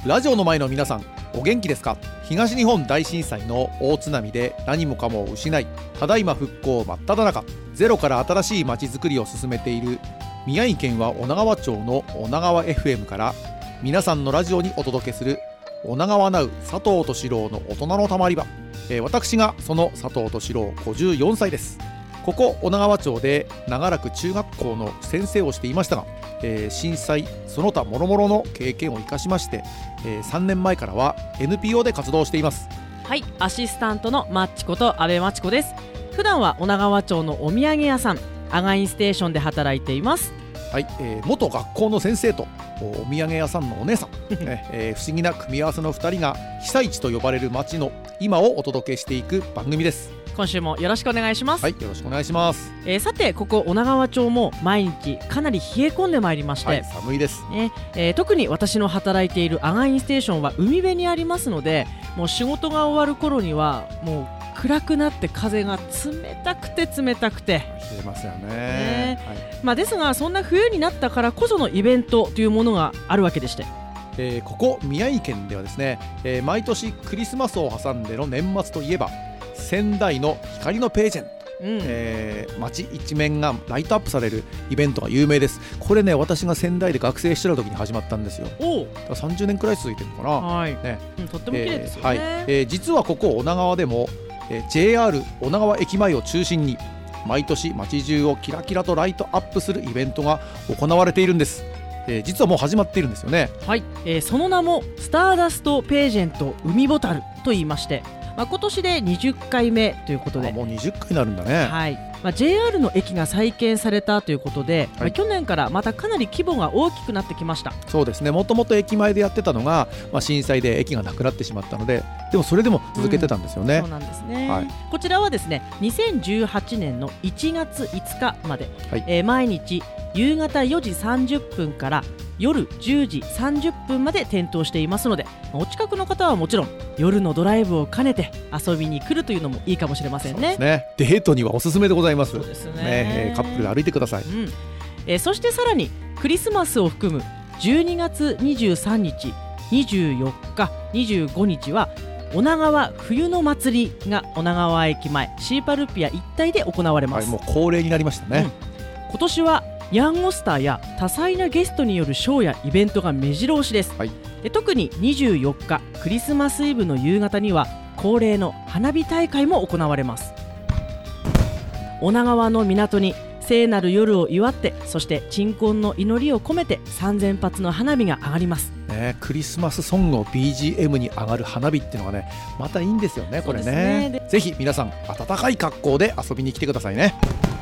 ラジオの前の皆さん、お元気ですか？東日本大震災の大津波で何もかもを失い、ただいま復興真っ只中、ゼロから新しい街づくりを進めている宮城県は女川町の女川 FM から皆さんのラジオにお届けする女川ナウ佐藤敏郎の大人のたまり場。私がその佐藤敏郎54歳です。ここ女川町で長らく中学校の先生をしていましたが、震災その他諸々の経験を生かしまして、3年前からは NPO で活動しています。 はい、アシスタントのマッチこと阿部マチコです。普段は女川町のお土産屋さんアガインステーションで働いています。 はい、元学校の先生とお土産屋さんのお姉さん、不思議な組み合わせの2人が被災地と呼ばれる町の今をお届けしていく番組です。 今週もよろしくお願いします。 はい、よろしくお願いします。 さて、ここ女川町も毎日かなり冷え込んでまいりまして、 はい、寒いです、 特に私の働いているアガインステーションは海辺にありますので、もう仕事が終わる頃にはもう暗くなって風が冷たくて冷えますよね、 ですが、そんな冬になったからこそのイベントというものがあるわけでして、 ここ宮城県ではですね、毎年クリスマスを挟んでの年末といえば仙台の光のページェント、街一面がライトアップされるイベントが有名です。これね、私が仙台で学生してた時に始まったんですよ。だから30年くらい続いてるのかな、 とっても綺麗ですよね。 実はここ女川でも、JR 女川駅前を中心に毎年街中をキラキラとライトアップするイベントが行われているんです。実はもう始まっているんですよね。 はい、その名もスターダストページェント海ボタルと言いまして、今年で20回目ということで、 もう20回になるんだね。 はい、JR の駅が再建されたということで、去年からまたかなり規模が大きくなってきました。 そうですね、もともと駅前でやってたのが、震災で駅がなくなってしまったので、でもそれでも続けてたんですよね。 そうなんですね、こちらはですね、2018年の1月5日まで、毎日夕方4時30分から夜10時30分まで点灯していますので、お近くの方はもちろん夜のドライブを兼ねて遊びに来るというのもいいかもしれませんね。 そうですね、デートにはおすすめでございます。 そうですね、 カップルで歩いてください。 そしてさらにクリスマスを含む12月23日、24日、25日は女川冬の祭りが女川駅前シーパルピア一帯で行われます。 もう恒例になりましたね。 今年はヤングスターや多彩なゲストによるショーやイベントが目白押しです。特に24日クリスマスイブの夕方には恒例の花火大会も行われます。女川の港に聖なる夜を祝って、そして鎮魂の祈りを込めて3000発の花火が上がります、 クリスマスソングを BGM に上がる花火っていうのがね、またいいんですよね、これね。ぜひ皆さん暖かい格好で遊びに来てくださいね。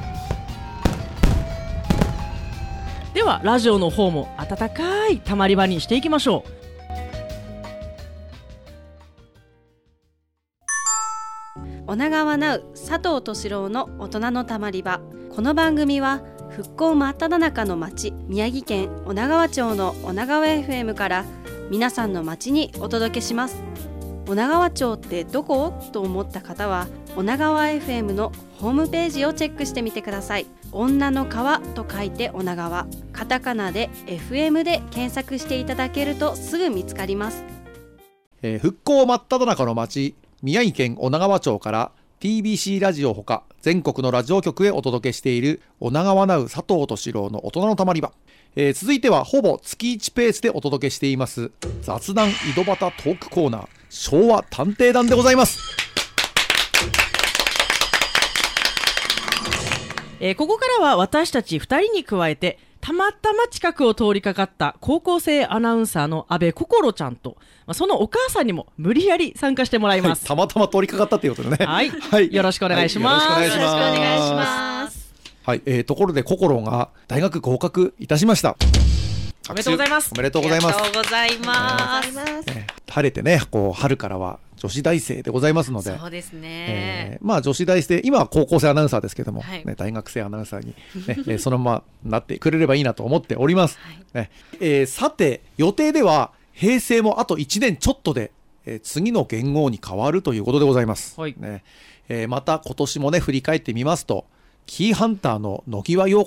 ではラジオの方も暖かいたまり場にしていきましょう。女川ナウ佐藤敏郎の大人のたまり場。この番組は復興真っ只中の町、宮城県女川町の女川 FM から皆さんの町にお届けします。女川町ってどこ？と思った方は女川 FM のホームページをチェックしてみてください。女の川と書いて女川、カタカナで FM で検索していただけるとすぐ見つかります。 復興真っ只中の町、宮城県女川町から TBC ラジオほか全国のラジオ局へお届けしている女川ナウ佐藤敏郎の大人のたまり場。続いてはほぼ月1ペースでお届けしています雑談井戸端トークコーナー、昭和探偵団でございます。 ここからは私たち2人に加えて、たまたま近くを通りかかった高校生アナウンサーの阿部心ちゃんと、そのお母さんにも無理やり参加してもらいます。 たまたま通りかかったということでね。 よろしくお願いします。 よろしくお願いします。 ところで心が大学合格いたしました。 おめでとうございます。 おめでとうございます。 ありがとうございます。 晴れてね、春からは女子大生でございますので。 そうですね。 女子大生、今は高校生アナウンサーですけども、大学生アナウンサーに、そのままなってくれればいいなと思っております。さて、予定では平成もあと1年ちょっとで、次の元号に変わるということでございます。また今年もね、振り返ってみますと、キーハンターの野際陽子さん、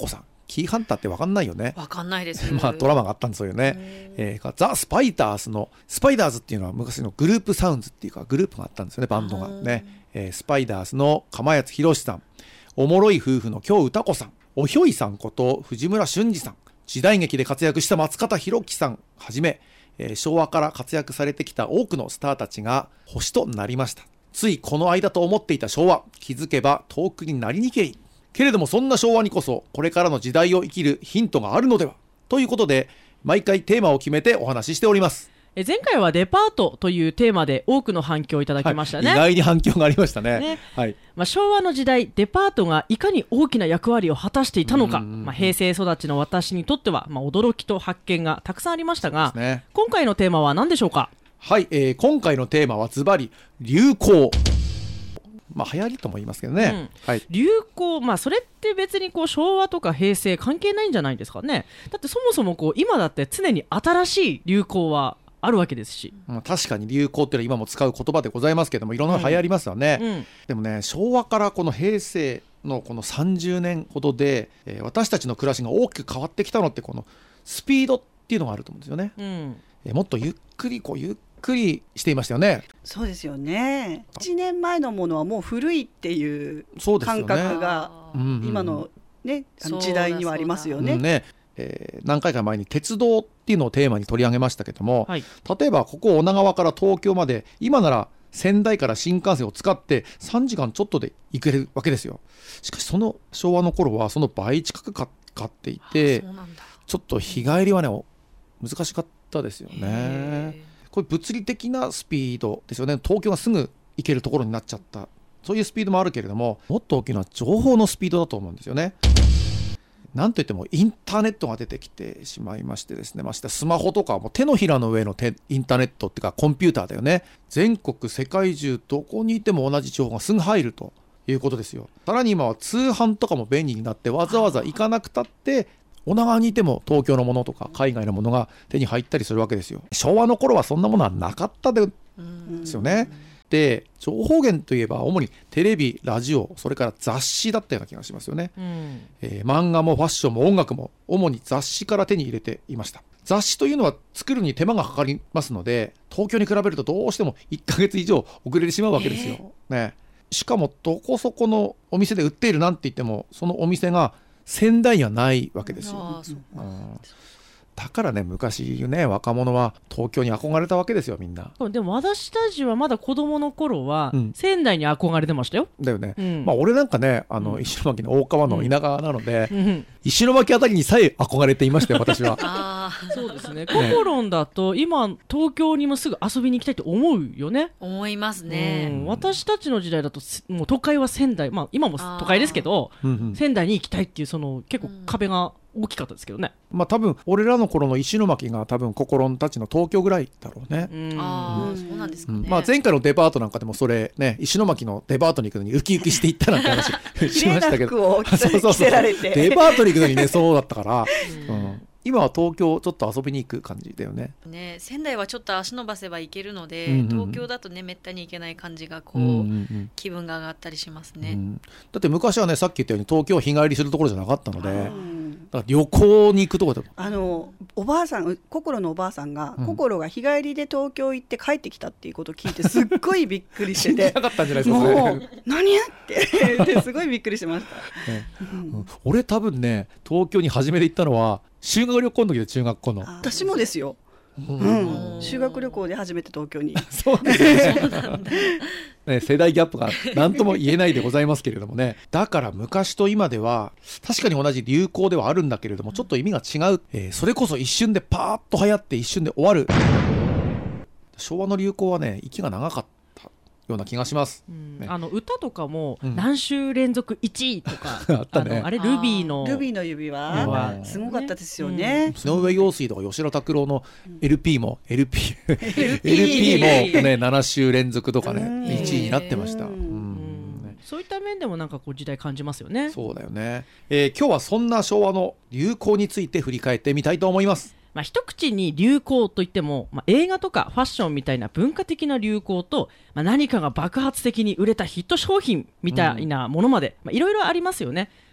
キーハンターって分かんないよね。 わかんないですドラマがあったんですよね。ザ・スパイダースのスパイダーズっていうのは昔のグループサウンズっていうかグループがあったんですよね、バンドがね。スパイダースの釜谷博さん、おもろい夫婦の京歌子さん、おひょいさんこと藤村俊二さん、時代劇で活躍した松方弘樹さんはじめ、昭和から活躍されてきた多くのスターたちが星となりました。ついこの間と思っていた昭和、気づけば遠くになりにけり。けれどもそんな昭和にこそこれからの時代を生きるヒントがあるのではということで、毎回テーマを決めてお話ししております。 前回はデパートというテーマで多くの反響をいただきましたね。 意外に反響がありましたね。 昭和の時代、デパートがいかに大きな役割を果たしていたのか、平成育ちの私にとっては、驚きと発見がたくさんありましたが、今回のテーマは何でしょうか？ はい、今回のテーマはズバリ流行。流行りとも言いますけどね、 流行、それって別に昭和とか平成関係ないんじゃないですかね。だってそもそも今だって常に新しい流行はあるわけですし、 確かに流行っていうのは今も使う言葉でございますけども、いろんなの流行りますよね、でもね、昭和からこの平成のこの30年ほどで、私たちの暮らしが大きく変わってきたのってこのスピードっていうのがあると思うんですよね、もっとゆっくりしていましたよね。 そうですよね。1年前のものはもう古いっていう感覚が今の、時代にはありますよね。 何回か前に鉄道っていうのをテーマに取り上げましたけども、例えばここ女川から東京まで今なら仙台から新幹線を使って3時間ちょっとで行けるわけですよ。しかしその昭和の頃はその倍近くかかっていて、ちょっと日帰りはね難しかったですよね。これ物理的なスピードですよね。東京がすぐ行けるところになっちゃった、そういうスピードもあるけれども、もっと大きいのは情報のスピードだと思うんですよね。なんといってもインターネットが出てきてしまいましてですね、ましてスマホとかも手のひらの上のインターネットっていうかコンピューターだよね。全国世界中どこにいても同じ情報がすぐ入るということですよ。さらに今は通販とかも便利になって、わざわざ行かなくたって女川にいても東京のものとか海外のものが手に入ったりするわけですよ。昭和の頃はそんなものはなかったですよね。で、情報源といえば主にテレビ、ラジオ、それから雑誌だったような気がしますよね、漫画もファッションも音楽も主に雑誌から手に入れていました。雑誌というのは作るに手間がかかりますので、東京に比べるとどうしても1ヶ月以上遅れてしまうわけですよ、しかもどこそこのお店で売っているなんて言ってもそのお店が仙台にはないわけですよ。だからね、昔ね、若者は東京に憧れたわけですよ、みんな。 でも私たちはまだ子供の頃は仙台に憧れてましたよ。 だよね、俺なんかね、石巻の大川の田舎なので、石巻あたりにさえ憧れていましたよ、私は。 そうですね。ココロンだと今東京にもすぐ遊びに行きたいと思うよね。 思いますね、 私たちの時代だともう都会は仙台、今も都会ですけど、仙台に行きたいっていうその結構壁が大きかったですけどね。 多分俺らの頃の石巻が多分ココロンたちの東京ぐらいだろうね。 そうなんですかね。 前回のデパートなんかでもそれね、石巻のデパートに行くのにウキウキしていったなんて話しましたけど、 服を着せられてデパートに行くのにね、そうだったから、今は東京ちょっと遊びに行く感じだよね。 仙台はちょっと足伸ばせば行けるので、東京だとねめったに行けない感じが気分が上がったりしますね、 だって昔はね、さっき言ったように東京は日帰りするところじゃなかったので、だから旅行に行くところだと。おばあさん、心のおばあさんが、心が日帰りで東京行って帰ってきたっていうことを聞いてすっごいびっくりしててなかったんじゃないですか、 もう何やってすごいびっくりしました、 俺多分ね、東京に初めて行ったのは修学旅行の時で、中学校の。 私もですよ、修学旅行で初めて東京に。 そうですね。世代ギャップが何とも言えないでございますけれどもね。だから昔と今では確かに同じ流行ではあるんだけれども、ちょっと意味が違う、それこそ一瞬でパーッと流行って一瞬で終わる。昭和の流行はね、息が長かったような気がします、 歌とかも何週連続1位とか、 あったね。 あれルビーの指輪はすごかったですよね。 井上陽水とか吉田拓郎の LP ももね、7週連続とかね、1位になってました。 そういった面でもなんか時代感じますよね。 そうだよね、今日はそんな昭和の流行について振り返ってみたいと思います。 一口に流行といっても、映画とかファッションみたいな文化的な流行と、何かが爆発的に売れたヒット商品みたいなものまで、いろいろありますよね。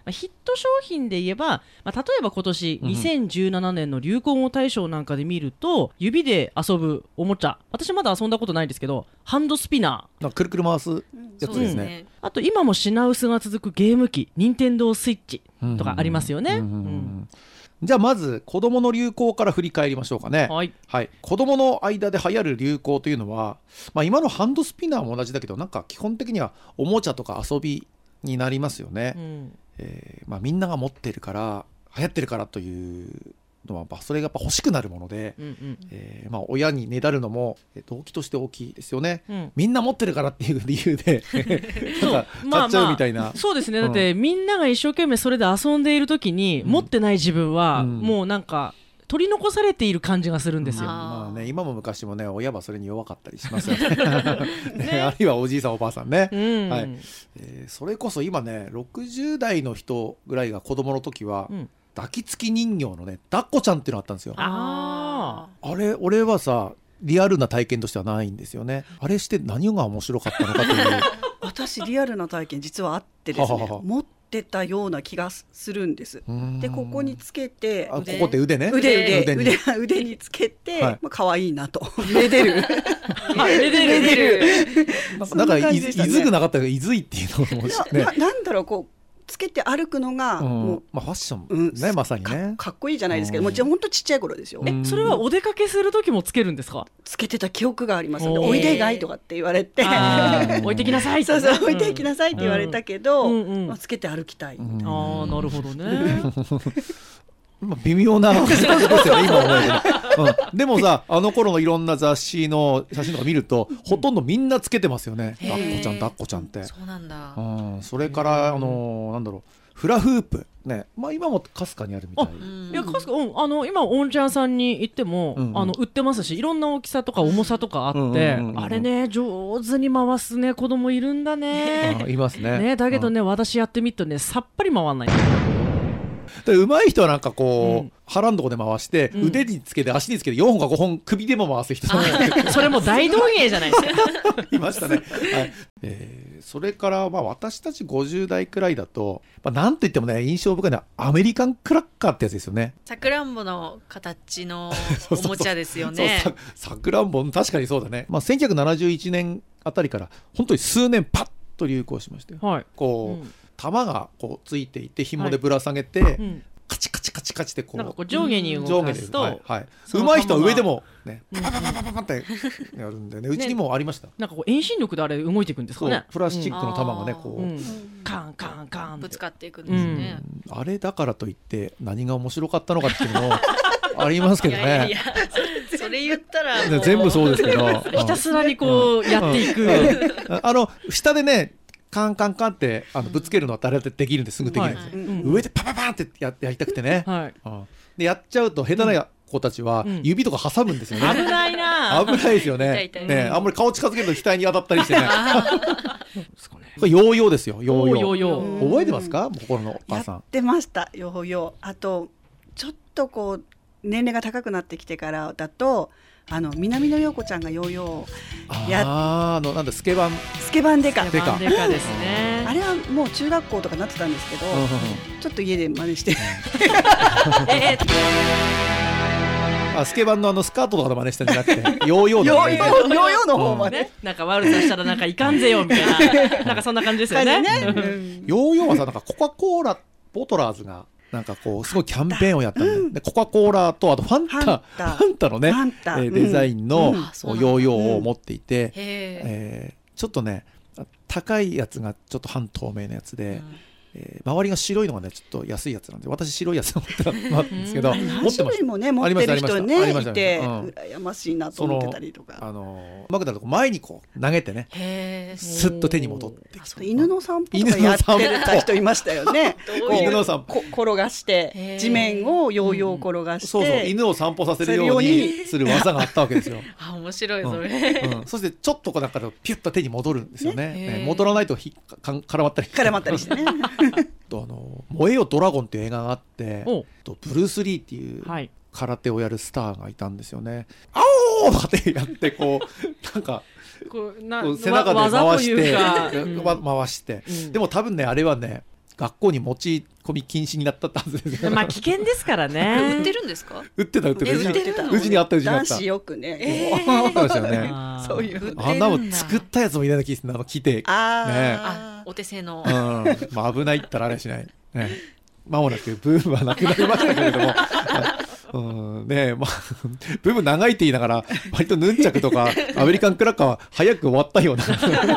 ヒット商品で言えば、例えば今年2017年の流行語大賞なんかで見ると、指で遊ぶおもちゃ、私まだ遊んだことないんですけど、ハンドスピナー、 くるくる回すやつですね。 あと今も品薄が続くゲーム機、任天堂スイッチとかありますよね。 じゃあまず子どもの流行から振り返りましょうかね。 はいはい、子どもの間で流行る流行というのは、今のハンドスピナーも同じだけど、なんか基本的にはおもちゃとか遊びになりますよね。みんなが持ってるから流行ってるからというのは、それがやっぱ欲しくなるもので、親にねだるのも動機として大きいですよね。みんな持ってるからっていう理由でなんか買っちゃうみたいな。 そうですね。だってみんなが一生懸命それで遊んでいる時に、持ってない自分はもうなんか取り残されている感じがするんですよ。 今も昔もね、親はそれに弱かったりしますよね。あるいはおじいさんおばあさんね。それこそ今ね、60代の人ぐらいが子供の時は、抱きつき人形のね、抱っこちゃんっていうのあったんですよ。あれ俺はさ、リアルな体験としてはないんですよね。あれして何が面白かったのかという私リアルな体験実はあってですね、持ってたような気がするんです。でここにつけて、 ここで腕ね、 腕につけて、可愛いなとめでるなんかいずくなかったけど、いずいっていうのもね、 なんだろう、こうつけて歩くのがもう、 ファッションね、まさにね、 かっこいいじゃないですけど、もうほんとちっちゃい頃ですよ。 それはお出かけする時もつけるんですか？ つけてた記憶がありますので、おいでがいとかって言われて、 置いてきなさい、 そう置いてきなさいって言われたけど、つけて歩きたいみたいな。 なるほどね。 微妙な感じですよね、今思えば。でもさ、あの頃のいろんな雑誌の写真とか見ると、ほとんどみんなつけてますよね。抱っこちゃん抱っこちゃんって。 そうなんだ。 それからなんだろう、フラフープね、今もかすかにあるみたい。 いや、かすか、今おもちゃ屋さんに行っても、売ってますし、いろんな大きさとか重さとかあって、あれね、上手に回すね子供いるんだね。 いますね。 だけどね、私やってみるとね、さっぱり回んない。 上手い人はなんかこう、腹のとこで回して、腕につけて足につけて4本か5本首でも回す人それも大道芸じゃないですか。 いましたね。それから私たち50代くらいだと、なんといってもね、印象深いのはアメリカンクラッカーってやつですよね。 さくらんぼの形のおもちゃですよね。 さくらんぼ、確かにそうだね。1971年あたりから本当に数年パッと流行しましたよ。こう玉がこうついていて、紐でぶら下げて、カチカチカチカチってこう、 なんかこう上下に動かすと、 うまい人は上でもね、パパパパパパってやるんでね、うちにもありました。 なんかこう遠心力であれ動いていくんですかね。 プラスチックの玉がね、こうカンカンカンぶつかっていくんですね。 あれだからといって何が面白かったのかっていうのもありますけどね。 いやそれ言ったら全部そうですけど、 ひたすらにこうやっていく。 下でね、カンカンカンってぶつけるのは誰だってできるんですぐできるんですよ。上でパパパンってやりたくてね。でやっちゃうと下手な子たちは指とか挟むんですよね。 危ないな。 危ないですよね。あんまり顔近づけると額に当たったりしてね。これヨーヨーですよ。ヨーヨー。覚えてますか？心のお母さん。 やってましたヨーヨー。あとちょっとこう年齢が高くなってきてからだと、南野陽子ちゃんがヨーヨーなんだ、スケバンデカですね。 あれはもう中学校とかなってたんですけど、ちょっと家で真似してスケバンのスカートとかの真似したんじゃなくて、ヨーヨーの方まで、 なんか悪さしたらなんかいかんぜよみたいな、なんかそんな感じですよね。 ヨーヨーはさ、なんかコカ・コーラボトラーズがなんかこうすごいキャンペーンをやったんで、コカ・コーラとあとファンタのねデザインのヨーヨーを持っていて、ちょっとね高いやつがちょっと半透明なやつで、周りが白いのがねちょっと安いやつなんで、私白いやつ持ってたんですけど、 何種類もね持ってる人ねいて羨ましいなと思ってたりとか、 うまくなると前にこう投げてね、スッと手に戻ってきて、 犬の散歩とかやってた人いましたよね。犬の散歩転がして地面をヨーヨー転がして、 そう犬を散歩させるようにする技があったわけですよ。 面白いそれ。 そしてちょっとこうなんかピュッと手に戻るんですよね。戻らないと絡まったりしてね。燃えよドラゴンっていう映画があって、ブルース・リーっていう空手をやるスターがいたんですよね。あおーってやってこうなんか背中で回して、でも多分ねあれはね学校に持ち込み禁止になったはずですよ。 まあ危険ですからね。 売ってるんですか？ 売ってた売ってたうちにあった。 男子よくね、 そうですよね。 そういうあんなもん作ったやつもいないな気するな、来てね、 お手製の、 まあ危ないったらあれしないね。間もなくブームはなくなりましたけれどもね、まあブーム長いって言いながら割とヌンチャクとかアメリカンクラッカーは早く終わったような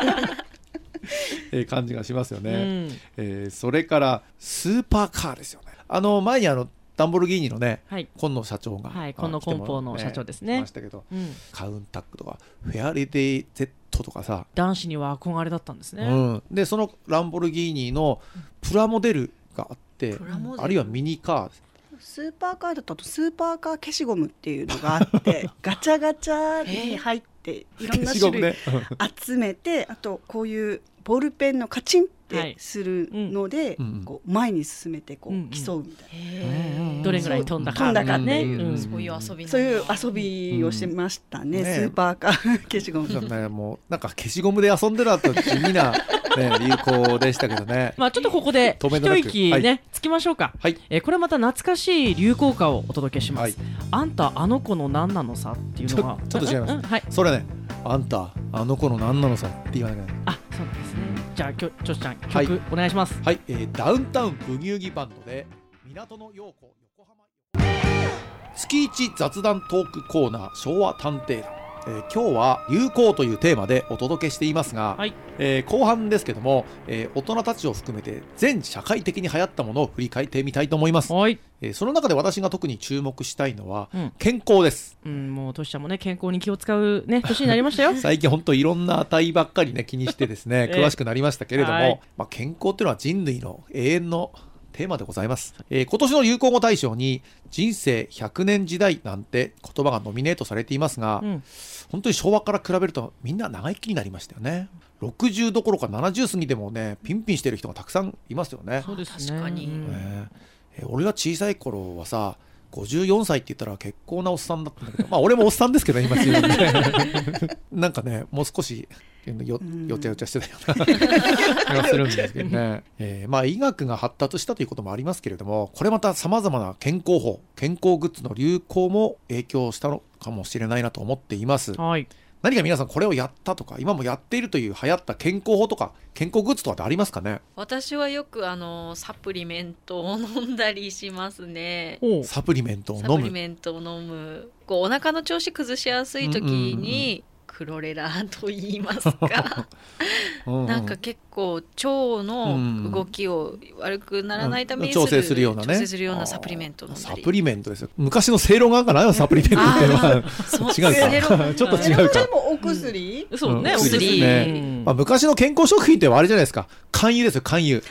感じがしますよね。それからスーパーカーですよね。前にダンボルギーニのね、今野社長が、 今野梱包の社長ですね。 ましたけど、カウンタックとかフェアレディ Z とかさ、 男子には憧れだったんですね。 でそのランボルギーニのプラモデルがあって、あるいはミニカー、 スーパーカーだとスーパーカー消しゴムっていうのがあってガチャガチャに入っていろんな種類集めて、あとこういうボールペンのカチンってするので、こう前に進めてこう競うみたいな、 どれぐらい飛んだかね、 そういう遊び、 そういう遊びをしてましたね。スーパーカー消しゴム、 もうなんか消しゴムで遊んでると地味な流行でしたけどね。 まあちょっとここで一息ねつきましょうか。これまた懐かしい流行歌をお届けします。あんたあの子の何なのさっていうのがちょっと違います。それね、あんたあの子の何なのさって言わなきゃいけない。 あ、そうなんですね。じゃあちょっちゃん曲お願いします。 はい、ダウンタウンブギウギバンドで港の陽子横浜。月一雑談トークコーナー昭和探偵団。今日は流行というテーマでお届けしていますが、後半ですけども、大人たちを含めて全社会的に流行ったものを振り返ってみたいと思います。その中で私が特に注目したいのは、健康です。 もうトシちゃんもね健康に気を使うね年になりましたよ。最近本当いろんな値ばっかりね気にしてですね詳しくなりましたけれども、健康っていうのは人類の永遠のテーマでございます。今年の流行語大賞に人生100年時代なんて言葉がノミネートされていますが、本当に昭和から比べるとみんな長生きになりましたよね。60どころか70過ぎでもねピンピンしてる人がたくさんいますよね。 そうですね。 確かに、 俺が小さい頃はさ54歳って言ったら結構なおっさんだったんだけど、まあ俺もおっさんですけど今自分でなんかねもう少しよちゃよちゃしてたような気がするんですけどね。まあ医学が発達したということもありますけれども、これまたさまざまな健康法健康グッズの流行も影響したのかもしれないなと思っています。何か皆さんこれをやったとか今もやっているという流行った健康法とか健康グッズとかってありますかね。 私はよくサプリメントを飲んだりしますね。 サプリメントを飲むこうお腹の調子崩しやすい時に、クロレラと言いますかなんか結構腸の動きを悪くならないために調整するようなねサプリメントを飲んだり。 サプリメントですよ。昔の正論があるかなサプリメントっていうのは違うかちょっと違うか。 でもお薬、 そうね、お薬ね。昔の健康食品ってあれじゃないですか、肝油ですよ。肝油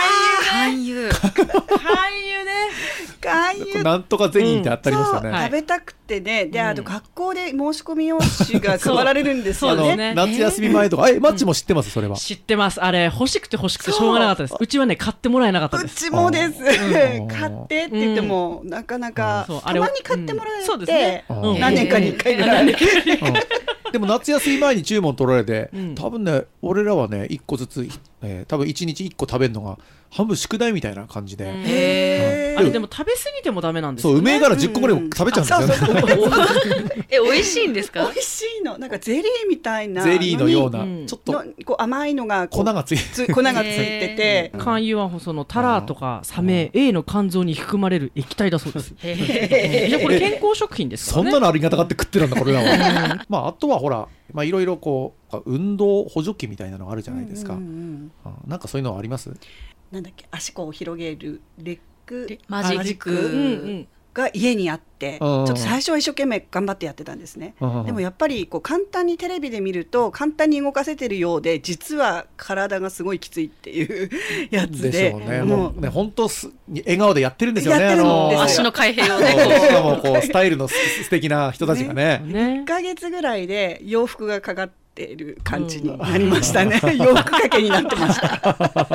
なんとかゼリーってあったりますよね。 食べたくてね。であと学校で申し込み用紙が配られるんですよね。 夏休み前とかマッチも知ってます。それは知ってます。あれ欲しくてしょうがなかったです。うちはね買ってもらえなかったです。 うちもです買ってって言ってもなかなかたまに買ってもらえて何年かに1回ぐらいでも夏休み前に注文取られて、多分ね俺らはね1個ずつ、多分1日1個食べるのが半分宿題みたいな感じで。 あれでも食べ過ぎてもダメなんですよね。 そう梅から10個ぐらいも食べちゃうんですよね。 美味しいんですか。 美味しいの。なんかゼリーみたいなゼリーのようなちょっとこう甘いのが粉がついてて肝油はそのタラとかサメ A の肝臓に含まれる液体だそうです。じゃあこれ健康食品ですからね。 そんなのありがたがって食ってるんだこれらは。まああとはほらいろいろこう運動補助器みたいなのがあるじゃないですか。なんかそういうのはあります？ なんだっけ、足を広げるマジックが家にあって、ちょっと最初は一生懸命頑張ってやってたんですね。でもやっぱりこう簡単にテレビで見ると簡単に動かせてるようで実は体がすごいきついっていうやつで、 もうね本当笑顔でやってるんですよね。 足の開閉をねしかもこうスタイルの素敵な人たちがね。 1ヶ月ぐらいで洋服がかかっている感じになりましたね。洋服掛けになってました。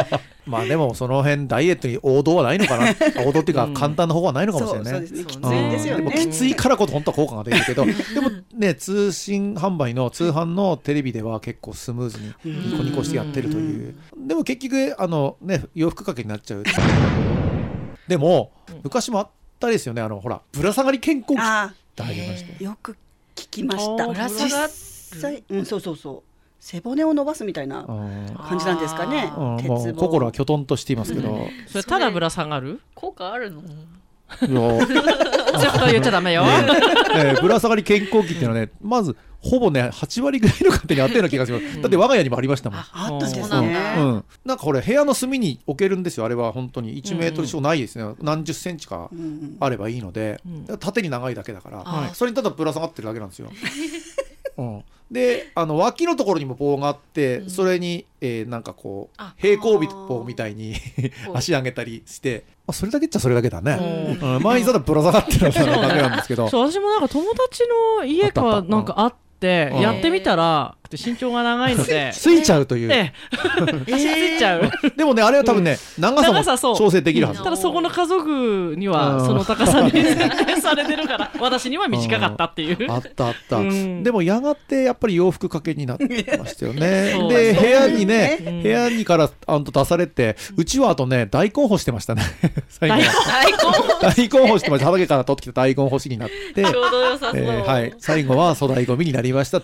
まあでもその辺ダイエットに王道はないのかな王道っていうか簡単な方はないのかもしれない、 そうですね、きついんですよね。 でもきついからこそ本当は効果が出るけどでもね通信販売の通販のテレビでは結構スムーズにニコニコしてやってるという。でも結局ね洋服掛けになっちゃうでも昔もあったですよね、ほらぶら下がり健康器って入りましたよく聞きました。 ぶら下がる、 実際、そうそうそう、背骨を伸ばすみたいな感じなんですかね。 もう心はきょとんとしていますけど、 それただぶら下がる効果あるの？ そういうこと言っちゃダメよ、 ぶら下がり健康器っていうのはね、まずほぼね8割ぐらいの方にあったような気がしますだって我が家にもありましたもん。 あったんですそうね。 なんかこれ部屋の隅に置けるんですよ。あれは本当に1メートル以上ないですね、何十センチかあればいいので、縦に長いだけだから、それにただぶら下がってるだけなんですよで脇のところにも棒があって、それに、なんかこう平行棒みたいに足上げたりして、それだけっちゃそれだけだね、前にただぶら下がってるだけなんですけどそう、私もなんか友達の家かなんかあってやってみたら身長が長いのでついちゃうという、 足ついちゃうでもねあれは多分ね、長さも調整できるはず。 ただそこの家族にはその高さに設定されてるから私には短かったっていう、 あったあった、でもやがてやっぱり洋服掛けになってましたよねで部屋にね、部屋にから出されて、うちはあとね大根干してましたね最後大根干してました。畑から取ってきた大根干しになってちょうど良さそう、 はい、最後は粗大ゴミになりました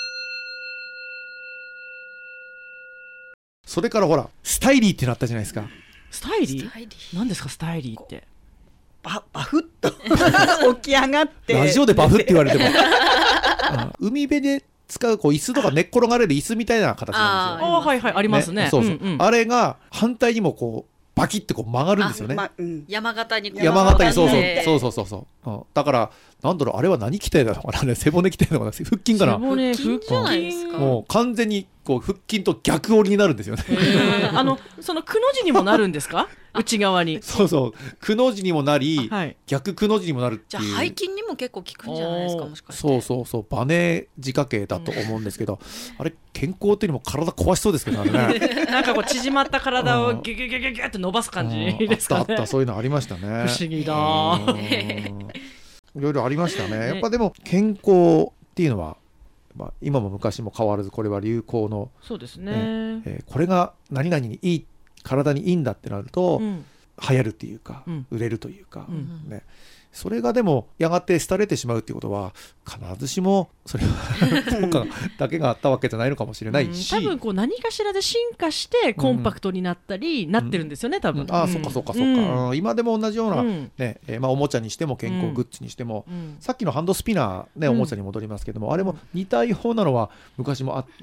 それからほらスタイリーってなったじゃないですか。 スタイリー？何ですかスタイリーって？ バフッと起き上がってラジオでバフって言われても海辺で使うこう椅子とか寝っ転がれる椅子みたいな形なんですよ。 はいはい、ありますね。 そうそう、あれが反対にもこうバキッてこう曲がるんですよね。 山形にそうそう、だからなんだろう、あれは何鍛えたのかな、ね、背骨鍛えたのかな、腹筋かな。 腹筋じゃないですか。 もう完全にこう腹筋と逆折りになるんですよねそのくの字にもなるんですか内側に。 そうそう、くの字にもなり、逆くの字にもなるっていう。 じゃあ背筋にも結構効くんじゃないですか、もしかして。 そうバネ仕掛けだと思うんですけど、あれ健康っていうよりも体壊しそうですけどねなんかこう縮まった体をギュギュギュギュギュって伸ばす感じですかね。 あったそういうのありましたね。 不思議だいろいろありましたね。やっぱでも健康っていうのは、今も昔も変わらずこれは流行の、 そうですね、 これが何々にいい、体にいいんだってなると、流行るっていうか、売れるというか、ね、それがでもやがて廃れてしまうっていうことは必ずしもそれは効果だけがあったわけじゃないのかもしれないし、 多分こう何かしらで進化してコンパクトになったりなってるんですよね、多分。 そっかそっか、今でも同じような、ね、おもちゃにしても健康グッズにしても、さっきのハンドスピナー、ね、おもちゃに戻りますけども、あれも似たようなのは昔もあって、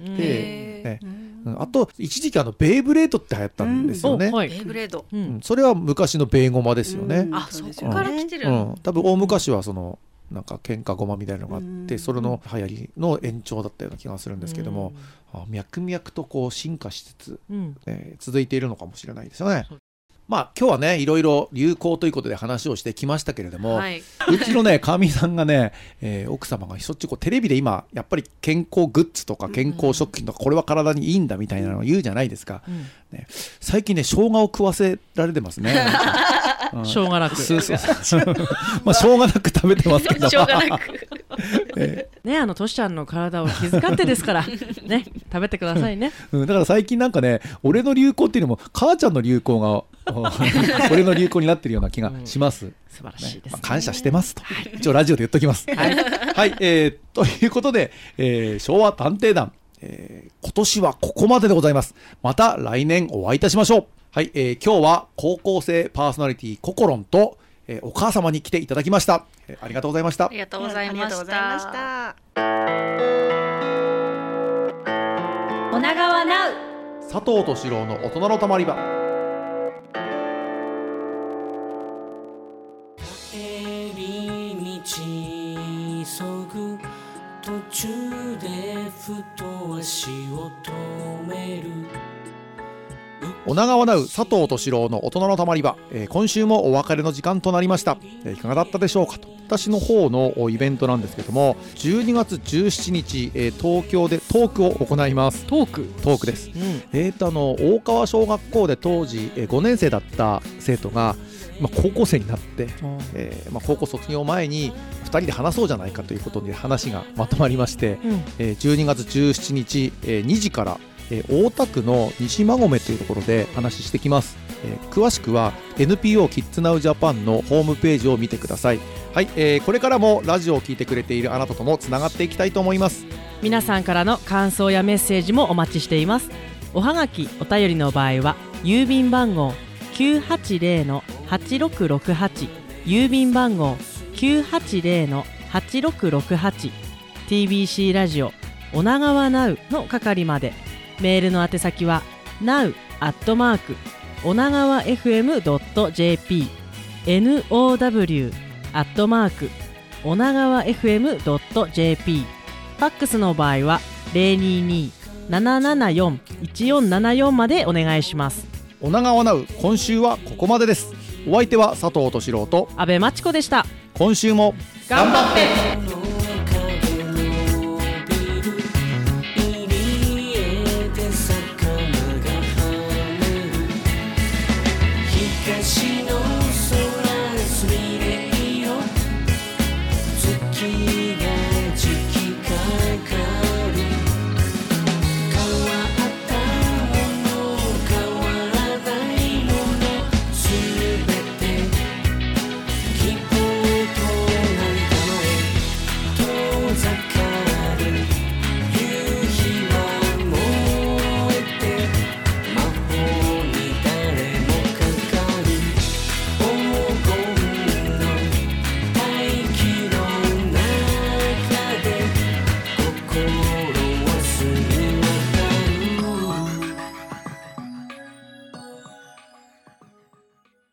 あと一時期ベイブレードって流行ったんですよね。 ベイブレード、 それは昔のベイゴマですよね。 そこから来てる。 多分大昔はそのなんか喧嘩ごまみたいなのがあって、それの流行りの延長だったような気がするんですけども、脈々とこう進化しつつ、続いているのかもしれないですよね。今日はねいろいろ流行ということで話をしてきましたけれども、うちのねかみさんがね、奥様がそっちこうテレビで今やっぱり健康グッズとか健康食品とかこれは体にいいんだみたいなのを言うじゃないですか、ね、最近ね生姜を食わせられてますね生姜なく生姜なく食べてますけど生姜なくね、としちゃんの体を気遣ってですからね、食べてくださいね、 だから最近なんかね俺の流行っていうのも母ちゃんの流行が俺の流行になってるような気がします、 素晴らしいですね、 感謝してますと、一応ラジオで言っときますはい、ということで、昭和探偵団、今年はここまででございます。また来年お会いいたしましょう。はい、今日は高校生パーソナリティココロンと、お母様に来ていただきました、ありがとうございました。 ありがとうございました。 女川ナウ佐藤俊郎の大人のたまり場。 帰り道急ぐ途中でふと足を止める女川ナウ佐藤俊郎の大人のたまり場、今週もお別れの時間となりました。いかがだったでしょうかと。私の方のイベントなんですけども、12月17日、東京でトークを行います。 トークです、 大川小学校で当時、5年生だった生徒が、高校生になって、高校卒業前に2人で話そうじゃないかということで話がまとまりまして、12月17日、2時から、大田区の西馬込というところで話してきます。詳しくは NPO キッズナウジャパンのホームページを見てください。はい、これからもラジオを聞いてくれているあなたともつながっていきたいと思います。 皆さんからの感想やメッセージもお待ちしています。おはがきお便りの場合は郵便番号 980-8668 郵便番号 980-8668 TBC ラジオ女川ナウの係まで。メールの宛先は now@ 女川 FM.jp now@ 女川 FM.jp。 ファックスの場合は 022-774-1474 までお願いします。 女川ナウ今週はここまでです。お相手は佐藤俊郎と阿部真知子でした。 今週も頑張って。 東